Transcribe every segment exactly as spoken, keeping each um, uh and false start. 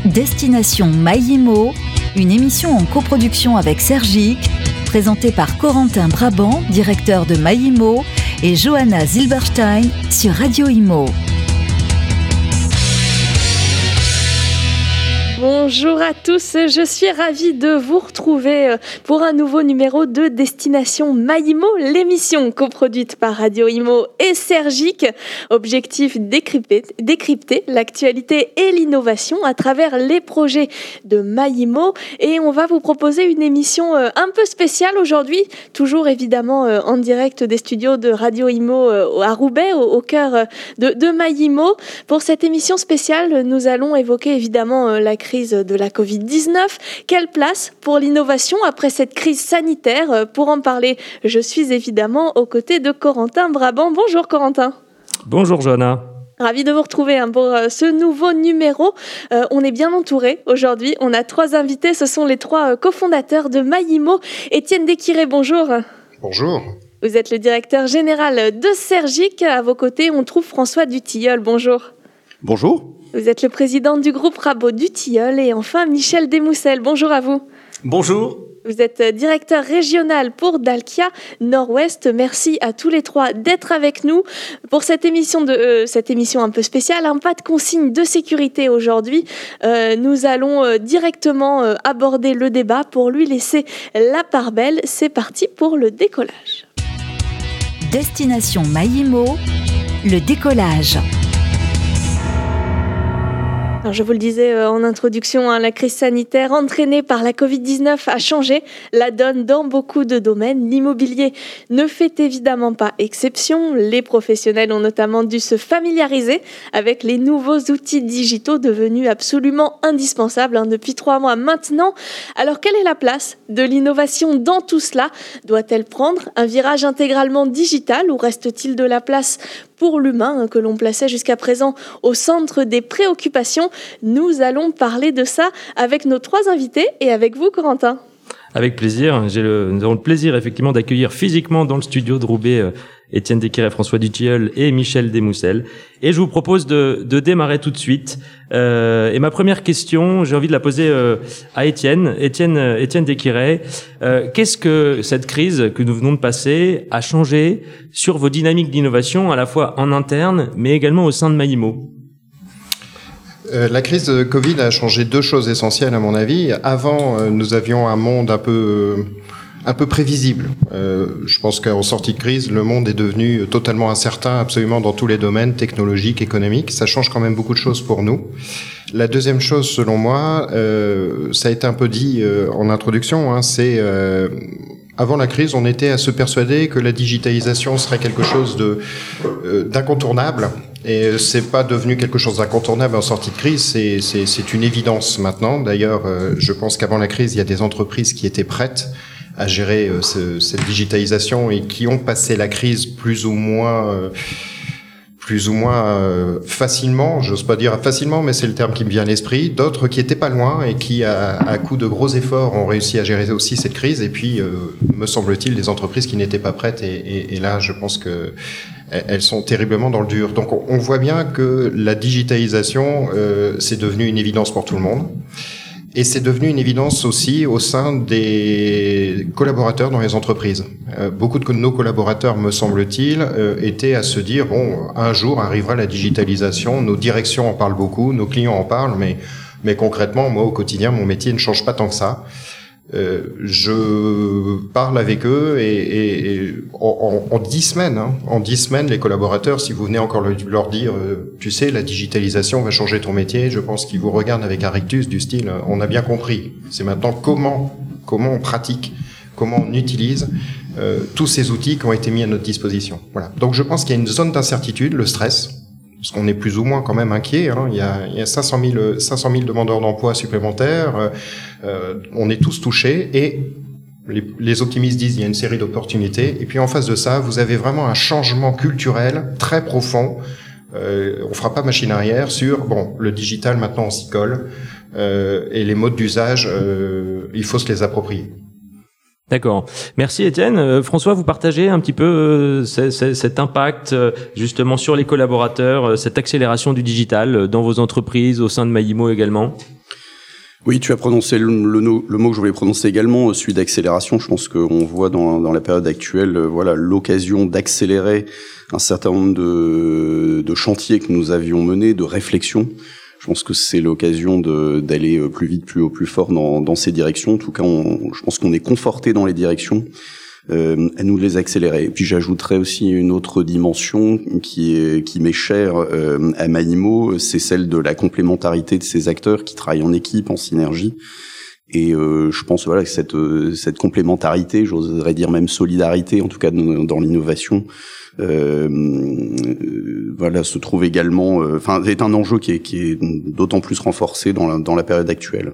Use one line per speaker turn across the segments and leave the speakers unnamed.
Destination Maïmo, une émission en coproduction avec Sergic, présentée par Corentin Brabant, directeur de Maïmo, et Johanna Zilberstein sur Radio Imo.
Bonjour à tous, je suis ravie de vous retrouver pour un nouveau numéro de Destination Maïmo, l'émission coproduite par Radio Imo et Sergic. Objectif décrypter, décrypter l'actualité et l'innovation à travers les projets de Maïmo. Et on va vous proposer une émission un peu spéciale aujourd'hui, toujours évidemment en direct des studios de Radio Imo à Roubaix, au cœur de, de Maïmo. Pour cette émission spéciale, nous allons évoquer évidemment la crise de la covid dix-neuf. Quelle place pour l'innovation après cette crise sanitaire? Pour en parler, je suis évidemment aux côtés de Corentin Brabant. Bonjour Corentin.
Bonjour Johanna.
Ravi de vous retrouver hein, pour euh, ce nouveau numéro. Euh, on est bien entouré aujourd'hui. On a trois invités. Ce sont les trois euh, cofondateurs de Maïmo. Étienne Desquiré, bonjour.
Bonjour.
Vous êtes le directeur général de Sergic. À vos côtés, on trouve François Dutilleul. Bonjour.
Bonjour.
Vous êtes le président du groupe Rabot Dutilleul. Et enfin, Michel Desmoucelles. Bonjour à vous.
Bonjour.
Vous êtes directeur régional pour Dalkia Nord-Ouest. Merci à tous les trois d'être avec nous pour cette émission, de, euh, cette émission un peu spéciale. Hein, pas de consigne de sécurité aujourd'hui. Euh, nous allons euh, directement euh, aborder le débat pour lui laisser la part belle. C'est parti pour le décollage.
Destination Maïmo, le décollage.
Alors je vous le disais euh, en introduction, hein, la crise sanitaire entraînée par la covid dix-neuf a changé la donne dans beaucoup de domaines. L'immobilier ne fait évidemment pas exception. Les professionnels ont notamment dû se familiariser avec les nouveaux outils digitaux devenus absolument indispensables hein, depuis trois mois maintenant. Alors quelle est la place de l'innovation dans tout cela? Doit-elle prendre un virage intégralement digital ou reste-t-il de la place pour l'humain hein, que l'on plaçait jusqu'à présent au centre des préoccupations? Nous allons parler de ça avec nos trois invités et avec vous, Corentin.
Avec plaisir. J'ai le, nous avons le plaisir effectivement d'accueillir physiquement dans le studio de Roubaix euh, Étienne Desquiré, François Dutilleul et Michel Desmoucelles. Et je vous propose de, de démarrer tout de suite. Euh, et ma première question, j'ai envie de la poser euh, à Étienne. Étienne, euh, Étienne Desquiré, euh, qu'est-ce que cette crise que nous venons de passer a changé sur vos dynamiques d'innovation, à la fois en interne, mais également au sein de Maïmo?
Euh, la crise de Covid a changé deux choses essentielles à mon avis. Avant, euh, nous avions un monde un peu, euh, un peu prévisible. Euh, je pense qu'en sortie de crise, le monde est devenu totalement incertain, absolument dans tous les domaines technologiques, économiques. Ça change quand même beaucoup de choses pour nous. La deuxième chose, selon moi, euh, ça a été un peu dit euh, en introduction, hein, c'est euh, avant la crise, on était à se persuader que la digitalisation serait quelque chose de euh, d'incontournable. Et c'est pas devenu quelque chose d'incontournable en sortie de crise, c'est, c'est, c'est une évidence maintenant. D'ailleurs, euh, je pense qu'avant la crise, il y a des entreprises qui étaient prêtes à gérer euh, ce, cette digitalisation et qui ont passé la crise plus ou moins, euh, plus ou moins euh, facilement. J'ose pas dire facilement, mais c'est le terme qui me vient à l'esprit. D'autres qui étaient pas loin et qui, à, à coup de gros efforts, ont réussi à gérer aussi cette crise. Et puis, euh, me semble-t-il, des entreprises qui n'étaient pas prêtes. Et, et, et là, je pense que elles sont terriblement dans le dur. Donc on voit bien que la digitalisation, euh, c'est devenu une évidence pour tout le monde. Et c'est devenu une évidence aussi au sein des collaborateurs dans les entreprises. Euh, beaucoup de nos collaborateurs, me semble-t-il, euh, étaient à se dire, bon, un jour arrivera la digitalisation, nos directions en parlent beaucoup, nos clients en parlent, mais, mais concrètement, moi, au quotidien, mon métier ne change pas tant que ça. Euh, je parle avec eux et, et, et en, en, en dix semaines, hein, en dix semaines, les collaborateurs, si vous venez encore le, leur dire, euh, tu sais, la digitalisation va changer ton métier, je pense qu'ils vous regardent avec un rictus du style, euh, on a bien compris. C'est maintenant comment, comment on pratique, comment on utilise euh, tous ces outils qui ont été mis à notre disposition. Voilà. Donc je pense qu'il y a une zone d'incertitude, le stress. Parce qu'on est plus ou moins quand même inquiet. Hein. Il y a, il y a cinq cent mille demandeurs d'emploi supplémentaires. Euh, euh, on est tous touchés et les, les optimistes disent il y a une série d'opportunités. Et puis en face de ça, vous avez vraiment un changement culturel très profond. Euh, on fera pas machine arrière sur bon le digital maintenant on s'y colle euh, et les modes d'usage euh, il faut se les approprier.
D'accord. Merci Étienne. Euh, François, vous partagez un petit peu euh, c- c- cet impact euh, justement sur les collaborateurs, euh, cette accélération du digital euh, dans vos entreprises, au sein de Maïmo également?
Oui, tu as prononcé le, le, le mot que je voulais prononcer également, celui d'accélération. Je pense qu'on voit dans, dans la période actuelle, voilà, l'occasion d'accélérer un certain nombre de, de chantiers que nous avions menés, de réflexions. Je pense que c'est l'occasion de, d'aller plus vite, plus haut, plus fort dans, dans ces directions. En tout cas, on, je pense qu'on est conforté dans les directions. Euh, à nous de les accélérer. Et puis j'ajouterais aussi une autre dimension qui est qui m'est chère euh, à Maïmo, c'est celle de la complémentarité de ces acteurs qui travaillent en équipe, en synergie. Et euh, je pense voilà que cette cette complémentarité, j'oserais dire même solidarité, en tout cas dans, dans l'innovation, euh, euh, voilà se trouve également, enfin euh, est un enjeu qui est qui est d'autant plus renforcé dans la dans la période actuelle.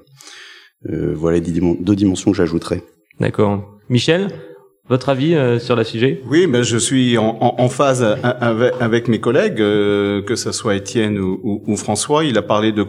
Euh, voilà les deux dimensions que j'ajouterais.
D'accord. Michel, votre avis euh, sur le sujet?
Oui, ben je suis en, en, en phase avec, avec mes collègues, euh, que ce soit Étienne ou, ou, ou François. Il a parlé de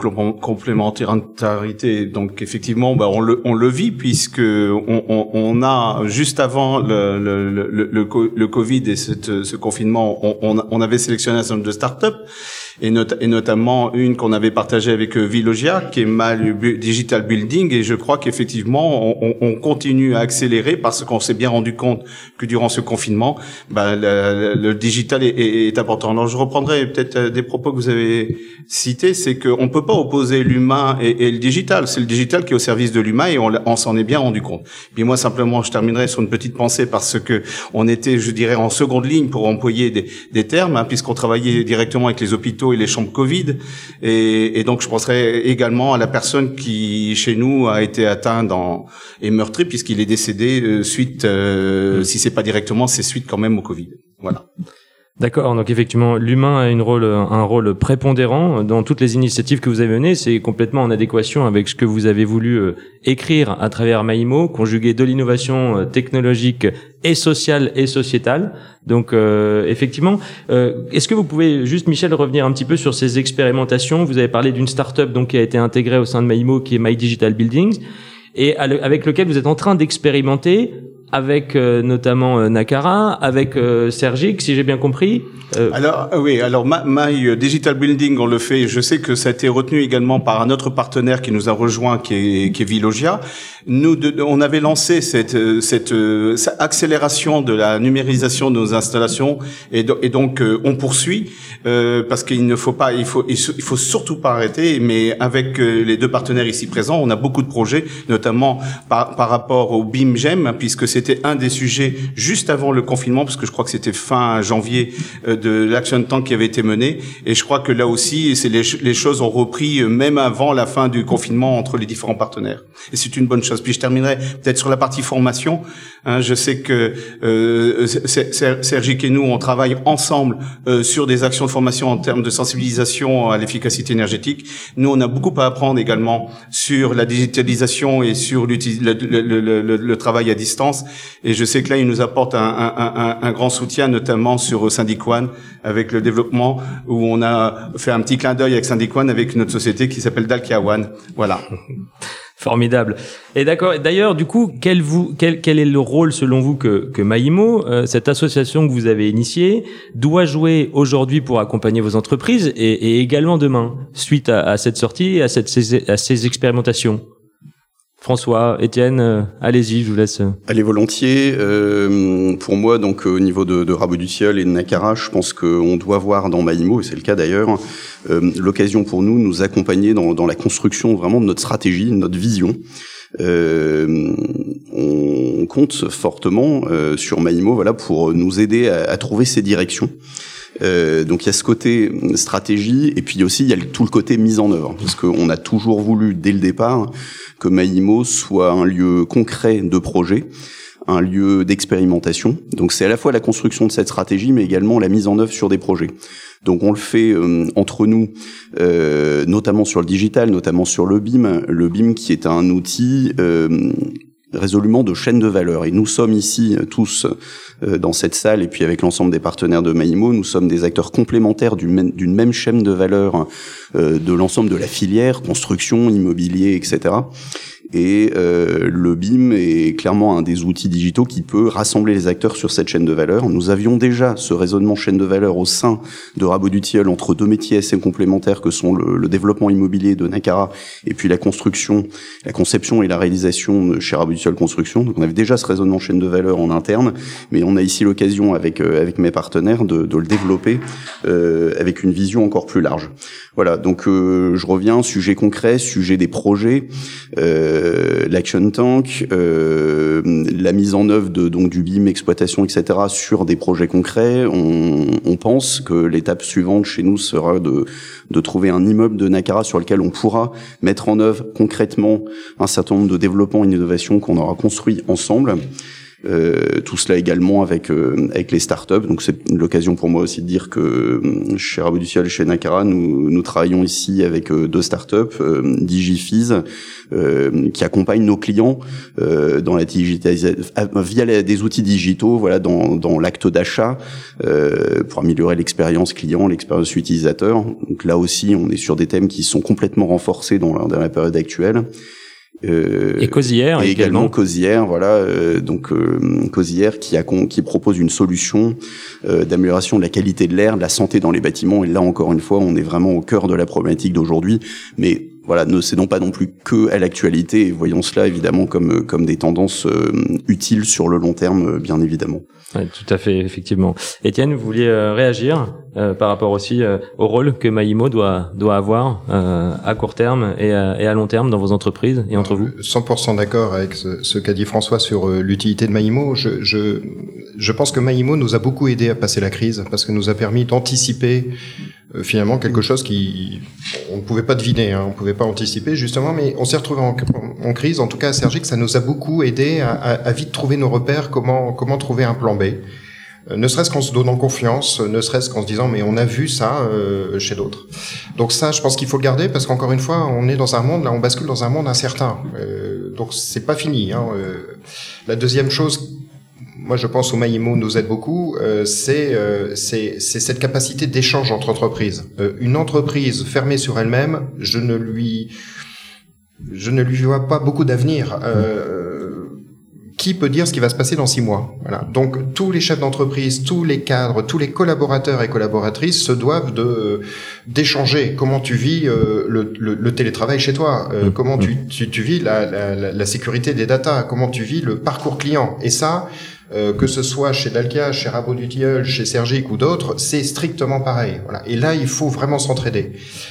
complémentarité, donc effectivement, ben on le on le vit puisque on, on, on a juste avant le le le, le, le Covid et cette, ce confinement, on, on, on avait sélectionné un certain nombre de startups. Et, not- et notamment une qu'on avait partagée avec Vilogia, qui est Mal Digital Building, et je crois qu'effectivement on, on continue à accélérer parce qu'on s'est bien rendu compte que durant ce confinement, bah, le, le digital est, est, est important. Alors je reprendrai peut-être des propos que vous avez cités, c'est qu'on peut pas opposer l'humain et, et le digital. C'est le digital qui est au service de l'humain et on, on s'en est bien rendu compte. Puis moi simplement, je terminerai sur une petite pensée parce que on était, je dirais, en seconde ligne pour employer des, des termes, hein, puisqu'on travaillait directement avec les hôpitaux et les chambres Covid, et, et donc je penserai également à la personne qui chez nous a été atteint dans, et meurtri puisqu'il est décédé euh, suite, euh, si c'est pas directement, c'est suite quand même au Covid. Voilà.
D'accord, donc effectivement, l'humain a une rôle, un rôle prépondérant dans toutes les initiatives que vous avez menées. C'est complètement en adéquation avec ce que vous avez voulu euh, écrire à travers Maïmo, conjuguer de l'innovation euh, technologique et sociale et sociétale. Donc euh, effectivement, euh, est-ce que vous pouvez juste, Michel, revenir un petit peu sur ces expérimentations? Vous avez parlé d'une start-up donc qui a été intégrée au sein de Maïmo, qui est My Digital Buildings, et avec lequel vous êtes en train d'expérimenter avec euh, notamment euh, Nakara, avec euh, Sergic, si j'ai bien compris.
Euh... Alors oui, alors My, My Digital Building, on le fait. Je sais que ça a été retenu également par un autre partenaire qui nous a rejoint, qui est, qui est Vilogia. Nous, de, on avait lancé cette, cette, cette accélération de la numérisation de nos installations, et, do, et donc euh, on poursuit euh, parce qu'il ne faut pas, il faut, il faut surtout pas arrêter. Mais avec euh, les deux partenaires ici présents, on a beaucoup de projets, notamment par, par rapport au B I M G E M, puisque c'était un des sujets juste avant le confinement, parce que je crois que c'était fin janvier euh, de l'action tank qui avait été menée, et je crois que là aussi, c'est les, les choses ont repris euh, même avant la fin du confinement entre les différents partenaires. Et c'est une bonne chose. Puis je terminerai peut-être sur la partie formation. Hein, je sais que euh, Sergic et nous, on travaille ensemble euh, sur des actions de formation en termes de sensibilisation à l'efficacité énergétique. Nous, on a beaucoup à apprendre également sur la digitalisation et sur le, le, le, le, le travail à distance. Et je sais que là, ils nous apportent un, un, un, un grand soutien, notamment sur Syndic One, avec le développement, où on a fait un petit clin d'œil avec Syndic One, avec notre société qui s'appelle Dalkia One. Voilà.
Formidable. Et d'accord. D'ailleurs, du coup, quel vous, quel, quel est le rôle selon vous que que Maïmo, euh, cette association que vous avez initiée, doit jouer aujourd'hui pour accompagner vos entreprises et, et également demain, suite à, à cette sortie, à cette à ces expérimentations? François, Étienne, euh, allez-y, je vous laisse.
Allez, volontiers. Euh, pour moi, donc au niveau de, de Rabot du Tilleul et de Nakara, je pense qu'on doit voir dans Maïmo, et c'est le cas d'ailleurs, euh, l'occasion pour nous de nous accompagner dans, dans la construction vraiment de notre stratégie, de notre vision. Euh, on compte fortement euh, sur Maïmo, voilà, pour nous aider à, à trouver ces directions. Euh, donc il y a ce côté stratégie, et puis aussi il y a le, tout le côté mise en œuvre, parce qu'on a toujours voulu dès le départ que Maïmo soit un lieu concret de projet, un lieu d'expérimentation. Donc c'est à la fois la construction de cette stratégie, mais également la mise en œuvre sur des projets. Donc on le fait euh, entre nous, euh, notamment sur le digital, notamment sur le B I M, le B I M qui est un outil euh, résolument de chaîne de valeur. Et nous sommes ici tous euh, dans cette salle, et puis avec l'ensemble des partenaires de Maïmo, nous sommes des acteurs complémentaires d'une même, d'une même chaîne de valeur euh, de l'ensemble de la filière, construction, immobilier, et cetera. Et euh, le B I M est clairement un des outils digitaux qui peut rassembler les acteurs sur cette chaîne de valeur. Nous avions déjà ce raisonnement chaîne de valeur au sein de Rabot du Tilleul entre deux métiers assez complémentaires que sont le, le développement immobilier de Nacara et puis la construction, la conception et la réalisation de chez Rabot du Tilleul Construction. Donc on avait déjà ce raisonnement chaîne de valeur en interne, mais on a ici l'occasion avec euh, avec mes partenaires de, de le développer euh, avec une vision encore plus large. Voilà, donc euh, je reviens, sujet concret, sujet des projets, euh, l'action tank, euh, la mise en œuvre de donc du B I M, exploitation, et cetera sur des projets concrets. On, on pense que l'étape suivante chez nous sera de de trouver un immeuble de Nacara sur lequel on pourra mettre en œuvre concrètement un certain nombre de développements et d'innovations qu'on aura construits ensemble. Euh, tout cela également avec euh, avec les startups. Donc c'est l'occasion pour moi aussi de dire que euh, chez Rabot du Tilleul et chez Nacara, nous nous travaillons ici avec euh, deux startups, euh, DigiFees, euh, qui accompagnent nos clients euh, dans la digitalisation via les, des outils digitaux, voilà, dans dans l'acte d'achat euh, pour améliorer l'expérience client, l'expérience utilisateur. Donc là aussi, on est sur des thèmes qui sont complètement renforcés dans la, dans la période actuelle.
Euh, et Cosière
et également,
également
Cosière, voilà, euh, donc euh, Cosière qui a qui propose une solution euh, d'amélioration de la qualité de l'air, de la santé dans les bâtiments. Et là encore une fois, on est vraiment au cœur de la problématique d'aujourd'hui, mais voilà, ne cédons pas non plus que à l'actualité et voyons cela évidemment comme comme des tendances euh, utiles sur le long terme, bien évidemment.
Ouais, tout à fait, effectivement. Étienne, vous vouliez euh, réagir euh, par rapport aussi euh, au rôle que Maïmo doit doit avoir euh, à court terme et à, et à long terme dans vos entreprises et entre vous.
cent pour cent d'accord avec ce, ce qu'a dit François sur euh, l'utilité de Maïmo. Je, je je pense que Maïmo nous a beaucoup aidé à passer la crise parce que nous a permis d'anticiper euh, finalement quelque chose qui on ne pouvait pas deviner, hein, on pouvait pas anticiper justement, mais on s'est retrouvé en, en crise. En tout cas, à Sergic, ça nous a beaucoup aidé à, à, à vite trouver nos repères, comment comment trouver un plan B. Euh, ne serait-ce qu'en se donnant confiance, ne serait-ce qu'en se disant mais on a vu ça euh, chez d'autres. Donc ça, je pense qu'il faut le garder parce qu'encore une fois, on est dans un monde là, on bascule dans un monde incertain. Euh, donc c'est pas fini. Hein. Euh, la deuxième chose, moi je pense au Maïmo nous aide beaucoup, euh, c'est euh, c'est c'est cette capacité d'échange entre entreprises. Euh, une entreprise fermée sur elle-même, je ne lui je ne lui vois pas beaucoup d'avenir. Euh, Qui peut dire ce qui va se passer dans six mois? Voilà. Donc tous les chefs d'entreprise, tous les cadres, tous les collaborateurs et collaboratrices se doivent de d'échanger. Comment tu vis euh, le, le, le télétravail chez toi? euh, mmh. Comment tu, tu tu vis la, la la sécurité des datas? Comment tu vis le parcours client? Et ça, euh, que ce soit chez Dalkia, chez Rabot du Tilleul, chez Sergic ou d'autres, c'est strictement pareil. Voilà. Et là, il faut vraiment s'entraider.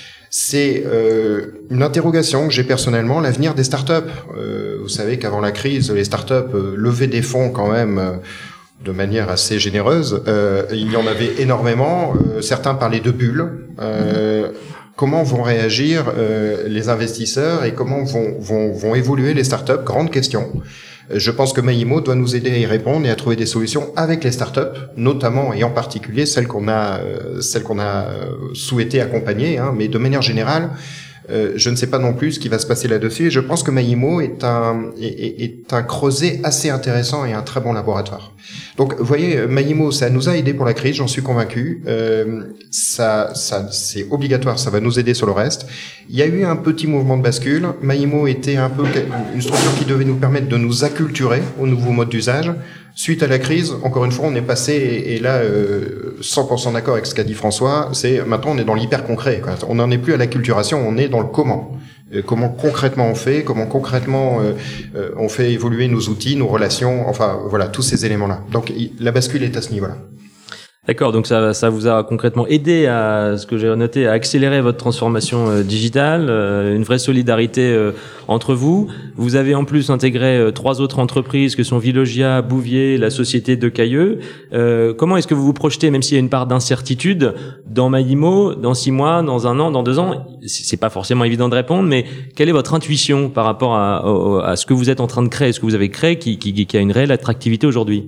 C'est euh, une interrogation que j'ai personnellement, l'avenir des startups. Euh, vous savez qu'avant la crise, les startups euh, levaient des fonds quand même euh, de manière assez généreuse. Euh, il y en avait énormément. Euh, certains parlaient de bulles. Euh, comment vont réagir euh, les investisseurs et comment vont, vont, vont évoluer les startups? Grande question. Je pense que Maïmo doit nous aider à y répondre et à trouver des solutions avec les startups, notamment et en particulier celles qu'on a, euh, celles qu'on a souhaité accompagner, hein, mais de manière générale, euh, je ne sais pas non plus ce qui va se passer là-dessus. Et je pense que Maïmo est un est, est un creuset assez intéressant et un très bon laboratoire. Donc, vous voyez, Maïmo, ça nous a aidé pour la crise, j'en suis convaincu. Euh, ça, ça, c'est obligatoire, ça va nous aider sur le reste. Il y a eu un petit mouvement de bascule. Maïmo était un peu une structure qui devait nous permettre de nous acculturer aux nouveaux modes d'usage. Suite à la crise, encore une fois, on est passé, et, et là, euh, cent pour cent d'accord avec ce qu'a dit François, c'est maintenant on est dans l'hyper concret. Quoi. On n'en est plus à l'acculturation, on est dans le comment. Euh, comment concrètement on fait, comment concrètement euh, euh, on fait évoluer nos outils, nos relations, enfin voilà, tous ces éléments-là. Donc la bascule est à ce niveau-là.
D'accord, donc ça, ça vous a concrètement aidé à, ce que j'ai noté, à accélérer votre transformation euh, digitale, euh, une vraie solidarité euh, entre vous. Vous avez en plus intégré euh, trois autres entreprises que sont Vilogia, Bouvier, la société de Cailleux. Euh, comment est-ce que vous vous projetez, même s'il y a une part d'incertitude, dans Maïmo, dans six mois, dans un an, dans deux ans? C'est pas forcément évident de répondre, mais quelle est votre intuition par rapport à, à, à ce que vous êtes en train de créer, ce que vous avez créé, qui, qui, qui a une réelle attractivité aujourd'hui?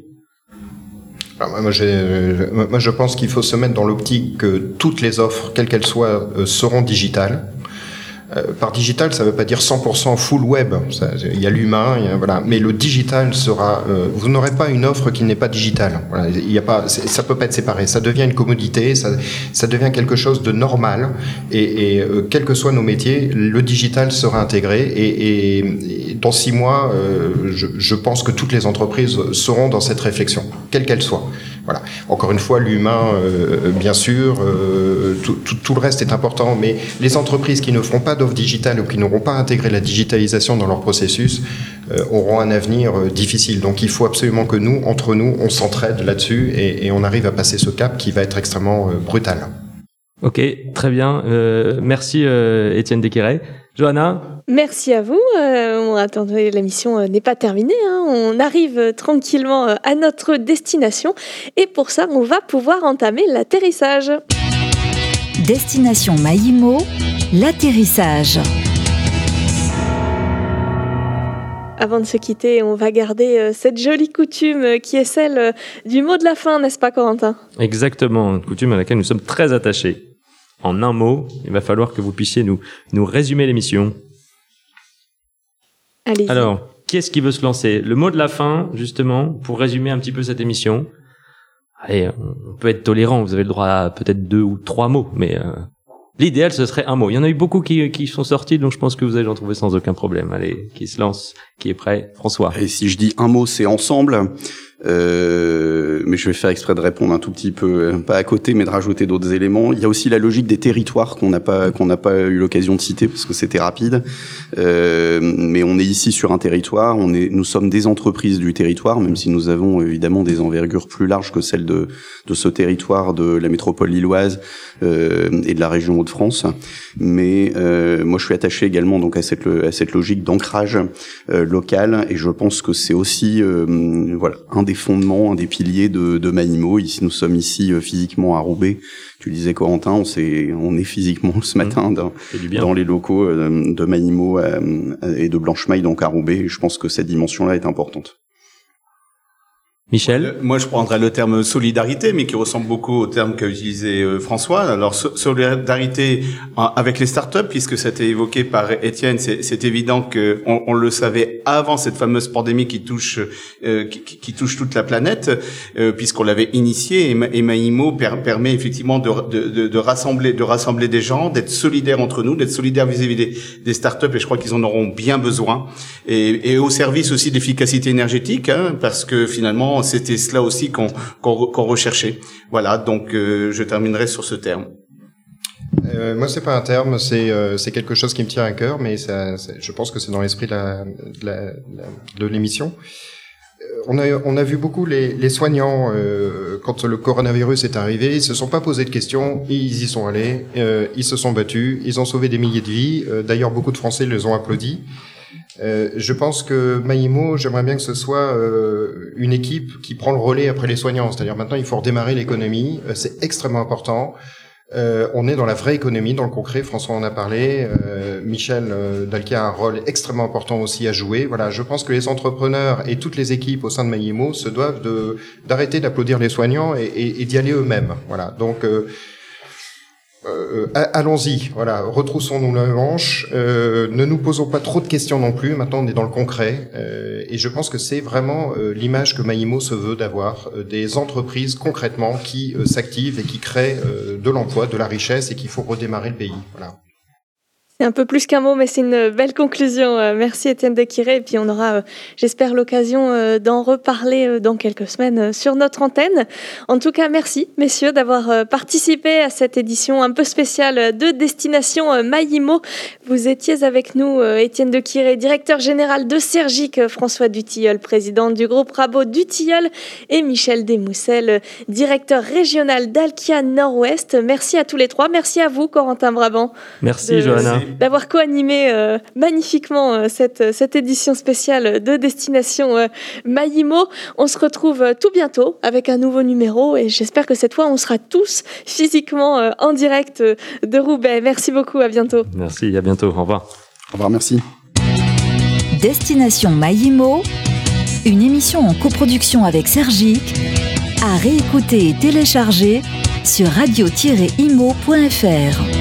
Alors, moi, j'ai, moi, je pense qu'il faut se mettre dans l'optique que toutes les offres, quelles qu'elles soient, euh, seront digitales. Euh, par digital, ça ne veut pas dire cent pour cent full web. Ça, il y a l'humain, il y a, voilà. Mais le digital sera. Euh, vous n'aurez pas une offre qui n'est pas digitale. Voilà. Il y a pas. Ça peut pas être séparé. Ça devient une commodité. Ça, ça devient quelque chose de normal. Et, et euh, quels que soient nos métiers, le digital sera intégré. Et, et, et dans six mois, euh, je, je pense que toutes les entreprises seront dans cette réflexion, quelle qu'elle soit. Voilà. Encore une fois, l'humain, euh, bien sûr, euh, tout, tout, tout le reste est important, mais les entreprises qui ne feront pas d'offre digitale ou qui n'auront pas intégré la digitalisation dans leur processus euh, auront un avenir euh, difficile. Donc il faut absolument que nous, entre nous, on s'entraide là-dessus et, et on arrive à passer ce cap qui va être extrêmement euh, brutal.
Ok, très bien. Euh, merci euh, Étienne Desquirey. Johanna ?
Merci à vous. Euh, attendez, la mission euh, n'est pas terminée. Hein. On arrive euh, tranquillement euh, à notre destination. Et pour ça, on va pouvoir entamer l'atterrissage.
Destination Maïmo, l'atterrissage.
Avant de se quitter, on va garder euh, cette jolie coutume euh, qui est celle euh, du mot de la fin, n'est-ce pas, Corentin ?
Exactement, une coutume à laquelle nous sommes très attachés. En un mot, il va falloir que vous puissiez nous, nous résumer l'émission.
Allez-y.
Alors, qui est-ce qui veut se lancer ? Le mot de la fin, justement, pour résumer un petit peu cette émission. Allez, on peut être tolérant, vous avez le droit à peut-être deux ou trois mots, mais euh, l'idéal, ce serait un mot. Il y en a eu beaucoup qui, qui sont sortis, donc je pense que vous allez en trouver sans aucun problème. Allez, qui se lance, qui est prêt ? François.
Et si je dis un mot, c'est ensemble. Euh, mais je vais faire exprès de répondre un tout petit peu, pas à côté, mais de rajouter d'autres éléments. Il y a aussi la logique des territoires qu'on n'a pas qu'on n'a pas eu l'occasion de citer parce que c'était rapide. Euh, mais on est ici sur un territoire, on est, nous sommes des entreprises du territoire, même si nous avons évidemment des envergures plus larges que celles de de ce territoire de la métropole lilloise euh, et de la région Hauts-de-France. Mais euh, moi, je suis attaché également donc à cette à cette logique d'ancrage euh, local, et je pense que c'est aussi euh, voilà un des fondements, un des piliers de, de Maïmo. Ici, nous sommes ici euh, physiquement à Roubaix. Tu le disais, Corentin, on, s'est, on est physiquement ce matin dans, dans les locaux euh, de Maïmo euh, et de Blanchemaille, donc à Roubaix. Et je pense que cette dimension-là est importante.
Michel ?
Moi, je prendrais le terme solidarité, mais qui ressemble beaucoup au terme qu'a utilisé euh, François. Alors, so- solidarité euh, avec les startups, puisque ça a été évoqué par Étienne, c'est, c'est évident que on, on le savait avant cette fameuse pandémie qui touche euh, qui, qui touche toute la planète, euh, puisqu'on l'avait initiée. Et, Ma- et Maïmo per- permet effectivement de, de, de, de rassembler de rassembler des gens, d'être solidaires entre nous, d'être solidaires vis-à-vis des, des startups. Et je crois qu'ils en auront bien besoin. Et, et au service aussi de l'efficacité énergétique, hein, parce que finalement c'était cela aussi qu'on, qu'on, qu'on recherchait. Voilà, donc euh, je terminerai sur ce terme.
Euh, moi, c'est pas un terme, c'est euh, c'est quelque chose qui me tient à cœur, mais ça, je pense que c'est dans l'esprit de, la, de, la, de l'émission. Euh, on a on a vu beaucoup les, les soignants euh, quand le coronavirus est arrivé, ils se sont pas posé de questions, ils y sont allés, euh, ils se sont battus, ils ont sauvé des milliers de vies. Euh, d'ailleurs, beaucoup de Français les ont applaudis. Euh, je pense que Maïmo, j'aimerais bien que ce soit euh, une équipe qui prend le relais après les soignants. C'est-à-dire maintenant, il faut redémarrer l'économie. Euh, c'est extrêmement important. Euh, on est dans la vraie économie, dans le concret. François en a parlé. Euh, Michel euh, Dalkia a un rôle extrêmement important aussi à jouer. Voilà, je pense que les entrepreneurs et toutes les équipes au sein de Maïmo se doivent de d'arrêter d'applaudir les soignants et, et, et d'y aller eux-mêmes. Voilà, donc. Euh, Euh, allons-y, voilà, retroussons-nous la manche, euh, ne nous posons pas trop de questions non plus, maintenant on est dans le concret, euh, et je pense que c'est vraiment euh, l'image que Maïmo se veut d'avoir, euh, des entreprises concrètement qui euh, s'activent et qui créent euh, de l'emploi, de la richesse, et qu'il faut redémarrer le pays, voilà.
C'est un peu plus qu'un mot, mais c'est une belle conclusion. Merci Étienne Desquirey. Et puis on aura, j'espère, l'occasion d'en reparler dans quelques semaines sur notre antenne. En tout cas, merci messieurs d'avoir participé à cette édition un peu spéciale de Destination Maïmo. Vous étiez avec nous, Étienne Desquirey, directeur général de Sergic, François Dutilleul, président du groupe Rabot Dutilleul, et Michel Desmoussel, directeur régional d'Alkia Nord-Ouest. Merci à tous les trois. Merci à vous, Corentin Brabant.
Merci,
de...
Johanna.
D'avoir co-animé euh, magnifiquement euh, cette, cette édition spéciale de Destination euh, Maïmo. On se retrouve euh, tout bientôt avec un nouveau numéro et j'espère que cette fois on sera tous physiquement euh, en direct euh, de Roubaix. Merci beaucoup, à bientôt.
Merci, à bientôt, au revoir.
Au revoir, merci.
Destination Maïmo, une émission en coproduction avec Sergic, à réécouter et télécharger sur radio tiret imo point f r.